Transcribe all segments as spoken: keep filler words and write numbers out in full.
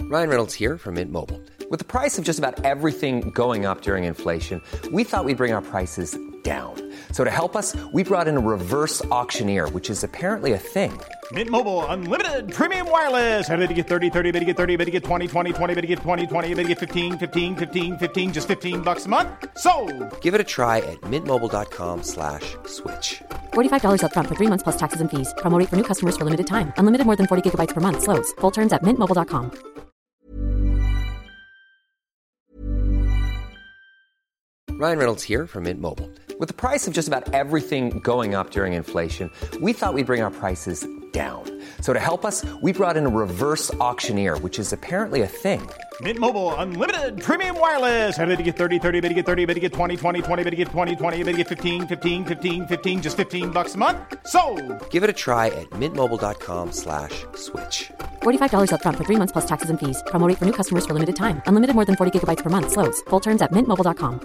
Ryan Reynolds here from Mint Mobile. With the price of just about everything going up during inflation, we thought we'd bring our prices down. So to help us, we brought in a reverse auctioneer, which is apparently a thing. Mint Mobile Unlimited Premium Wireless. How to get thirty, thirty, how to get thirty, how to get twenty, twenty, twenty, how to get twenty, twenty, how to get fifteen, fifteen, fifteen, fifteen, just fifteen bucks a month? Sold! Give it a try at mintmobile.com slash switch. forty-five dollars up front for three months plus taxes and fees. Promo rate for new customers for limited time. Unlimited more than forty gigabytes per month. Slows full terms at mint mobile dot com. Ryan Reynolds here from Mint Mobile. With the price of just about everything going up during inflation, we thought we'd bring our prices down. So to help us, we brought in a reverse auctioneer, which is apparently a thing. Mint Mobile Unlimited Premium Wireless. How to get thirty, thirty, how to get thirty, how to get twenty, twenty, twenty, how to get twenty, twenty, how to get fifteen, fifteen, fifteen, fifteen, just fifteen bucks a month? Sold! Give it a try at mintmobile.com slash switch. forty-five dollars up front for three months plus taxes and fees. Promo rate for new customers for limited time. Unlimited more than forty gigabytes per month. Slows full terms at mint mobile dot com.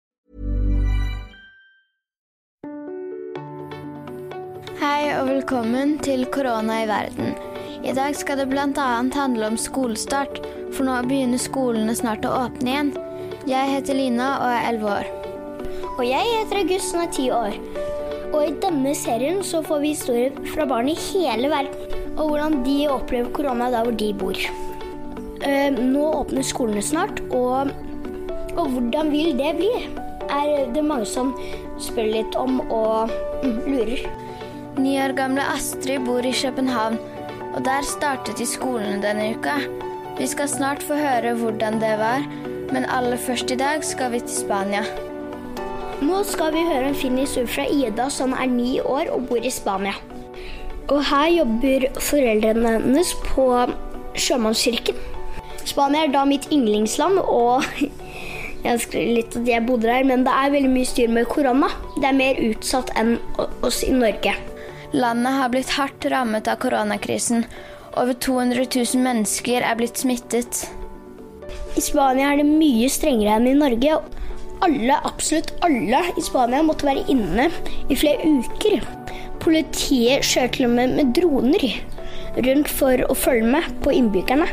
Hei og velkommen til Korona i verden. I dag skal det blant annet handle om skolestart, for nå begynner skolene snart å åpne igjen. Jeg heter Lina og er elleve år. Og jeg heter August og er ti år. Og i denne serien så får vi historier fra barn i hele verden, og hvordan de opplever korona der hvor de bor. Uh, nå åpner skolene snart, og, og hvordan vil det bli? Er det mange som spør litt om og mm, lurer. Ni år gamle Astrid bor i København, og der startet de skolene denne uka. Vi skal snart få høre hvordan det var, men aller først i dag skal vi til Spania. Nå skal vi høre en fin historie fra Ida, som er ni år og bor i Spania. Og her jobber foreldrene hennes på sjømannskirken. Spania er da mitt yndlingsland, og jeg skrev litt at jeg bodde der, men det er veldig mye styr med korona. Det er mer utsatt enn oss i Norge. Landet har blitt hardt rammet av koronakrisen. Over to hundre tusen mennesker er blitt smittet. I Spania er det mye strengere enn i Norge. Alle, absolutt alle i Spania måtte være inne i flere uker. Politiet kjører til og med med droner rundt for å følge med på innbyggerne.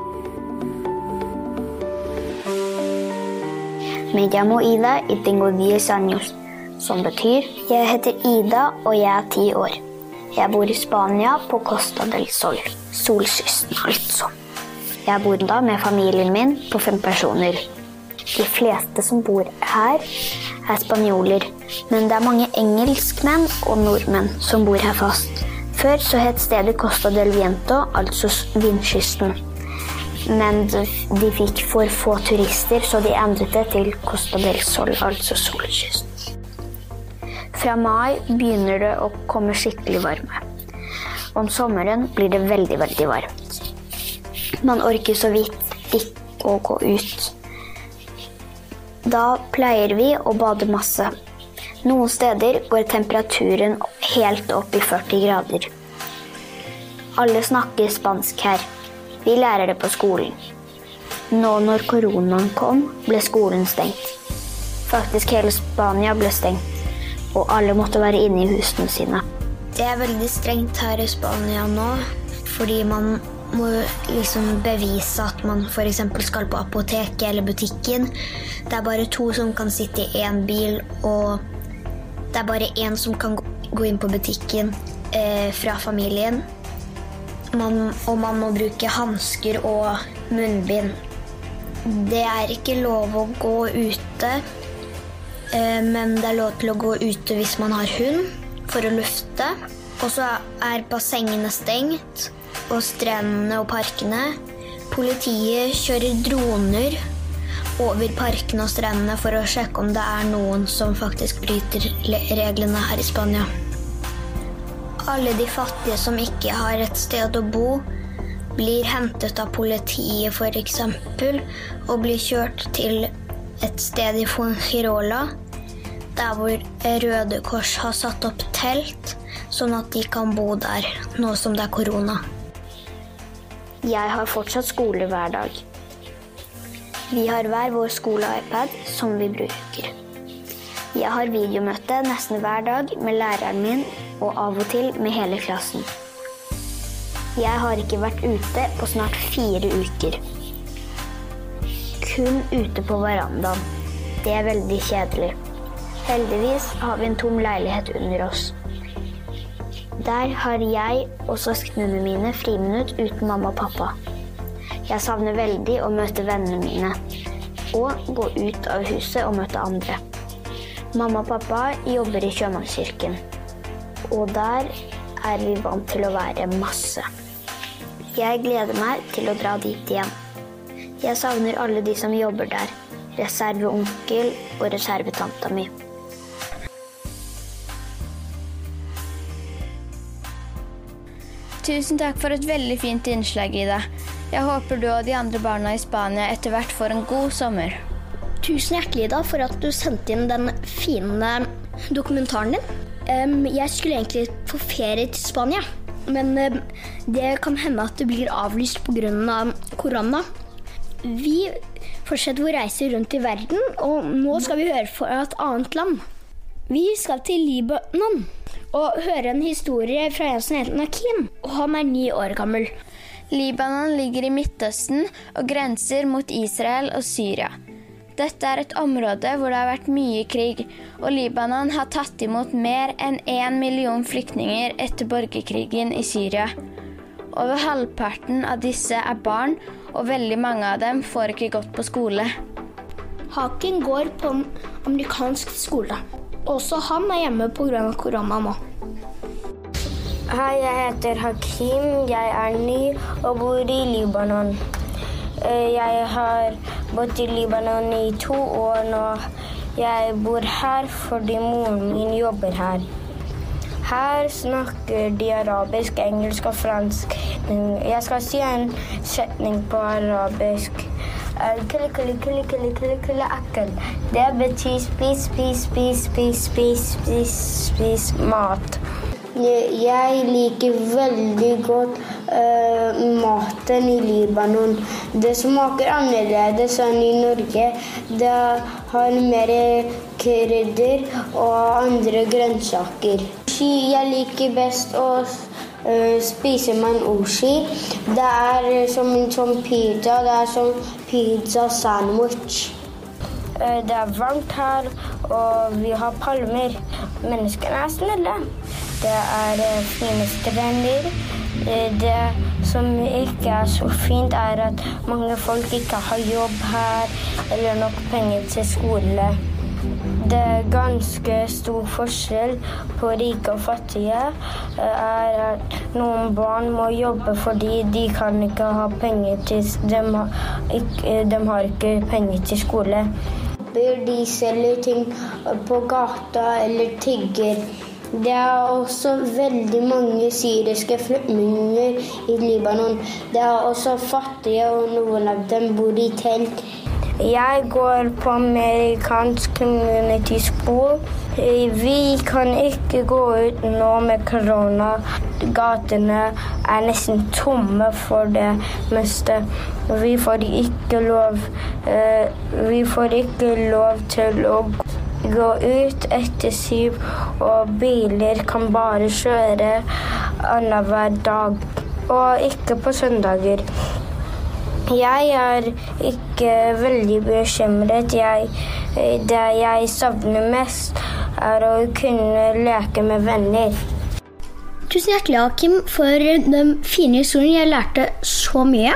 Me llamo Ida y tengo diez años, som betyr jeg heter Ida og jeg er ti år. Jeg bor i Spania på Costa del Sol, solkysten altså. Jeg bor da med familien min på fem personer. De fleste som bor her er spanjoler, men det er mange engelskmenn og nordmenn som bor her fast. Før så het stedet Costa del Viento, altså vindkysten. Men de fikk for få turister, så de endret det til Costa del Sol, altså solkysten. Fra mai begynner det å komme skikkelig varme. Om sommeren blir det veldig, veldig varmt. Man orker så vidt ikke å gå ut. Da pleier vi å bade masse. Noen steder går temperaturen helt opp i førti grader. Alle snakker spansk her. Vi lærer det på skolen. Nå når koronaen kom, ble skolen stengt. Faktisk hele Spania ble stengt, og alle måtte være inne i husene sine. Det er veldig strengt her i Spania nå, fordi man må liksom bevise at man for eksempel skal på apoteket eller butikken. Det er bare to som kan sitte i en bil, og det er bare en som kan gå inn på butikken eh, fra familien. Man, og man må bruke handsker og munnbind. Det er ikke lov å gå ute, eh, men det er lov til å gå ute hvis man har hund for å lufte. Og så er bassengene stengt, og strendene og parkene. Politiet kjører droner over parkene og strendene for å sjekke om det er noen som faktisk bryter reglene her i Spania. Alle de fattige som ikke har et sted å bo, blir hentet av politiet for eksempel, og blir kjørt til et sted i Fuengirola, der hvor Røde Kors har satt opp telt, sånn at de kan bo der, nå som det er korona. Jeg har fortsatt skole hver dag. Vi har hver vår skole-iPad som vi bruker. Jeg har videomøte nesten hver dag med læreren min, og av og til med hele klassen. Jeg har ikke vært ute på snart fire uker. kun ute på verandaen. Det er veldig kjedelig. Heldigvis har vi en tom leilighet under oss. Der har jeg og søsknene mine friminutt uten mamma og pappa. Jeg savner veldig å møte vennene mine, og gå ut av huset og møte andre. Mamma og pappa jobber i Sjømannskirken, og der er vi vant til å være masse. Jeg gleder meg til å dra dit igjen. Jeg savner alle de som jobber der, reserveonkel og reservetanta mi. Tusen takk for et veldig fint innslag, Ida. Jeg håper du og de andre barna i Spania etter hvert får en god sommer. Tusen hjertelig, Ida, for at du sendte inn den fine dokumentaren din. Um, jeg skulle egentlig få ferie til Spania, men um, det kan hende at det blir avlyst på grunn av korona. Vi fortsetter å reise rundt i verden, og nå skal vi høre fra et annet land. Vi skal til Libanon og høre en historie fra en som heter Nakim, og han er ni år gammel. Libanon ligger i Midtøsten og grenser mot Israel og Syria. Dette er et område hvor det har vært mye krig, og Libanon har tatt imot mer enn en million flyktninger etter borgerkrigen i Syria. Over halvparten av disse er barn, og veldig mange av dem får ikke gått på skole. Haken går på en amerikansk skole. Også han er hjemme på grunn av korona nå. Hei, jeg heter Hakim, jeg er ny og bor i Libanon. Jeg har bodd i Libanon i to år nå. Jeg bor her fordi moren min jobber her. Her snakker de arabisk, engelsk og fransk. Jeg skal si en setning på arabisk. Kulle, kulle, kulle, kulle, kulle, kulle, akkel. Det betyr spis, spis, spis, spis, spis, spis, spis mat. Jeg liker veldig godt uh, maten i Libanon. Det smaker annerledes enn i Norge. Det har mer krydder og andre grønnsaker. Jeg liker best å uh, spise med oshi. Det er som en sånn pizza. Det er som pizza sandwich. Uh, det er varmt her, og vi har palmer. Menneskene er snille. Det er fine strender. Det som ikke er så fint er at mange folk ikke har jobb her eller nok penger til skole. Det er ganske stor forskjell på rike og fattige. Er at noen barn må jobbe fordi de kan ikke ha penger til, de har ikke, de har ikke penger til skole. De selger ting på gata eller tigger. Det er også veldig mange syriske flyktninger i Libanon. Det er også fattige, og noen av dem bor i telt. Jeg går på amerikansk community school. Vi kan ikke gå ut nå med korona. Gatene er nesten tomme for det meste. Vi får ikke lov, vi får ikke lov til å gå ut etter syv, og biler kan bare kjøre annenhver dag, og ikke på søndager. Jeg er ikke veldig bekymret. Jeg, det jeg savner mest er å kunne leke med venner. Tusen hjertelig, Hakim, for den fine historien. Jeg lærte så mye.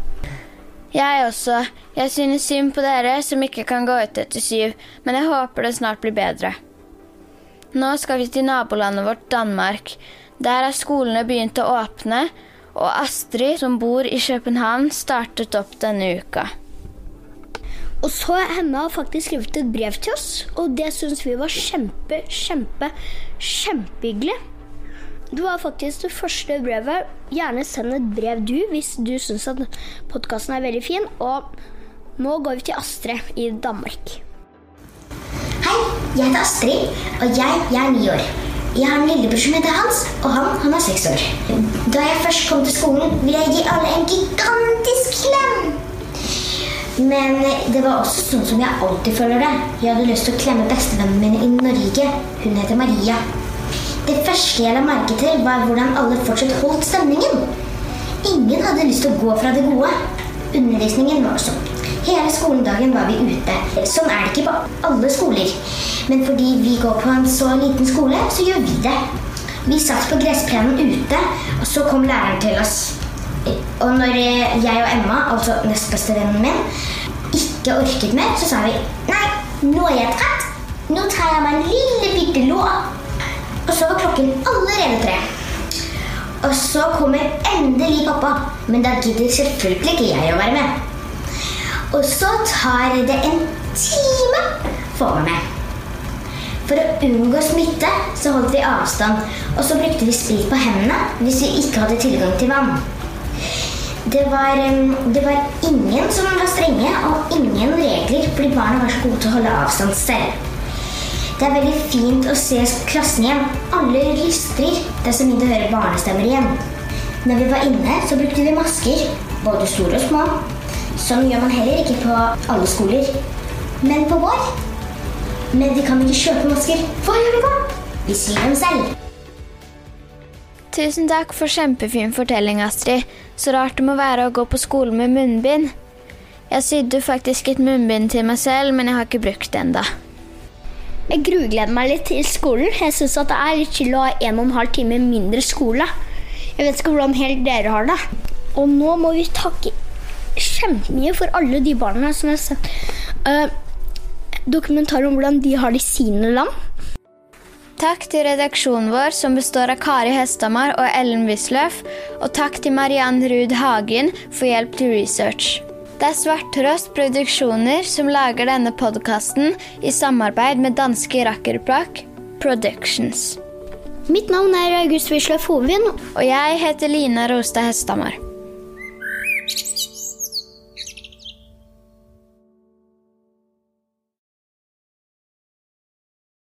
Jeg også. Jeg synes synd på dere som ikke kan gå ut etter syv, men jeg håper det snart blir bedre. Nå skal vi til nabolandet vårt, Danmark. Der har skolene begynt å åpne, og Astrid, som bor i København, startet opp denne uka. Og så henne har faktisk skrevet et brev til oss, og det synes vi var kjempe, kjempe, kjempehyggelig. Det var faktisk det første brevet. Gjerne send et brev du, hvis du synes at podcasten er veldig fin. Og nå går vi til Astrid i Danmark. Hei, jeg heter Astrid, og jeg, jeg er ni år. Jeg har en lillebror som heter Hans, og han, han er seks år. Da jeg først kom til skolen, ville jeg gi alle en gigantisk klem. Men det var også sånn som jeg alltid føler det. Jeg hadde lyst til å klemme bestevennen min i Norge. Hun heter Maria. Det første jeg la merke til var hvordan alle fortsatt holdt stemningen. Ingen hadde lyst til å gå fra det gode. Undervisningen var sånn. Hele skoledagen var vi ute. Sånn er det ikke på alle skoler. Men fordi vi går på en så liten skole, så gjør vi det. Vi satt på gressplenen ute, og så kom læreren til oss. Og når jeg og Emma, altså nestbestevennen min, ikke orket mer, så sa vi, nei, nå er jeg trett. Nå tar jeg meg en lille bitte lå. Og så var klokken allerede tre. Og så kommer endelig pappa, men da gidder selvfølgelig ikke jeg å være med. Og så tar det en time for å være med. For å unngå smitte så holdt vi avstand, og så brukte vi sprit på hendene hvis vi ikke hadde tilgang til vann. Det var, det var ingen som var strenge, og ingen regler, fordi barna var så gode til å holde avstand selv. Det er veldig fint å se klassen igjen. Alle lystrer. Det er så mye å høre barnestemmer igjen. Når vi var inne, så brukte vi masker, både store og små. Sånn gjør man heller ikke på alle skoler. Men på vår. Men vi kan ikke kjøpe masker. Hva gjør vi da? Vi syr dem selv. Tusen takk for kjempefin fortelling, Astrid. Så rart det må være å gå på skolen med munnbind. Jeg sydde faktisk et munnbind til meg selv, men jeg har ikke brukt det enda. Jeg grugleder meg litt til skolen. Jeg synes at det er litt chill å ha en og en halv time mindre skole. Jeg vet ikke hvordan helt dere har det. Og nå må vi takke kjempemye for alle de barna som har sett uh, dokumentar om hvordan de har det i sine land. Takk til redaksjonen vår som består av Kari Hestamar og Ellen Wisløff, og takk til Mariann Rud Hagen for hjelp til research. Det er Svarttrost Produksjoner som lager denne podcasten i samarbeid med danske Rakkerbrok Productions. Mitt navn er August Wisløff Hovin. Og jeg heter Lina Rostad Hestamar.